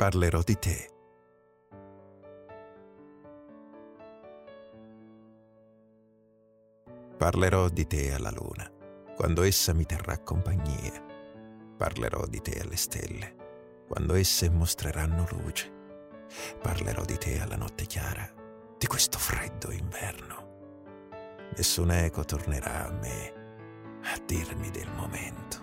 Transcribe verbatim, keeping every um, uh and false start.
parlerò di te. Parlerò di te alla luna, quando essa mi terrà compagnia. Parlerò di te alle stelle, quando esse mostreranno luce. Parlerò di te alla notte chiara, di questo freddo inverno. Nessun eco tornerà a me a dirmi del momento.